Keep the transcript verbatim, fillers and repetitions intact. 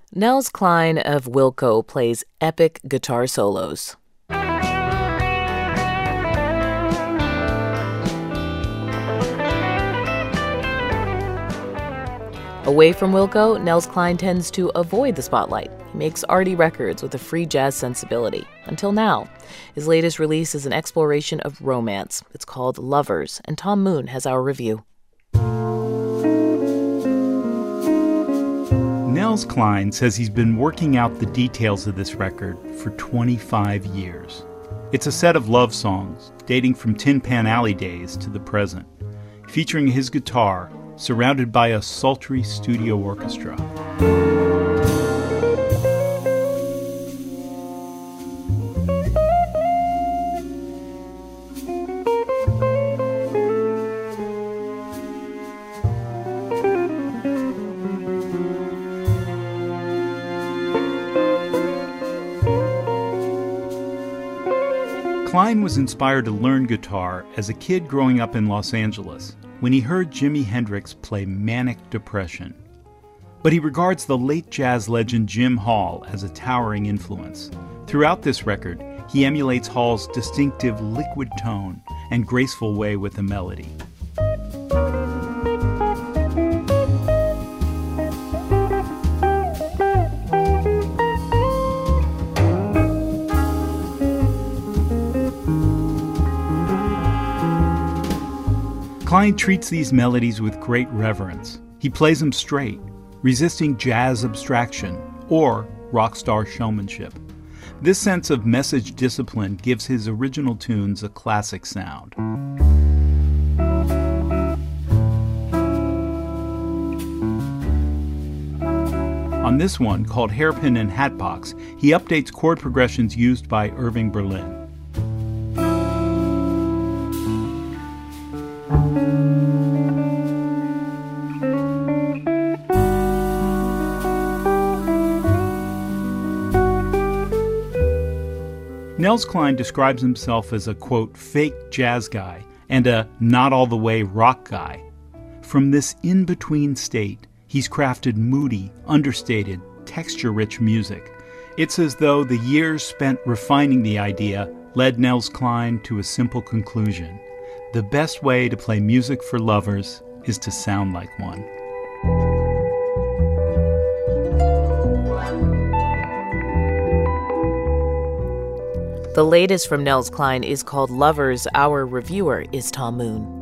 Nels Cline of Wilco plays epic guitar solos. Away from Wilco, Nels Cline tends to avoid the spotlight. He makes arty records with a free jazz sensibility. Until now. His latest release is an exploration of romance. It's called Lovers, and Tom Moon has our review. Nels Cline says he's been working out the details of this record for twenty-five years. It's a set of love songs dating from Tin Pan Alley days to the present, featuring his guitar surrounded by a sultry studio orchestra. Cline was inspired to learn guitar as a kid growing up in Los Angeles when he heard Jimi Hendrix play Manic Depression. But he regards the late jazz legend Jim Hall as a towering influence. Throughout this record, he emulates Hall's distinctive liquid tone and graceful way with the melody. Cline treats these melodies with great reverence. He plays them straight, resisting jazz abstraction or rock star showmanship. This sense of message discipline gives his original tunes a classic sound. On this one, called Hairpin and Hatbox, he updates chord progressions used by Irving Berlin. Nels Cline describes himself as a, quote, fake jazz guy and a not-all-the-way rock guy. From this in-between state, he's crafted moody, understated, texture-rich music. It's as though the years spent refining the idea led Nels Cline to a simple conclusion. The best way to play music for lovers is to sound like one. The latest from Nels Cline is called Lovers. Our reviewer is Tom Moon.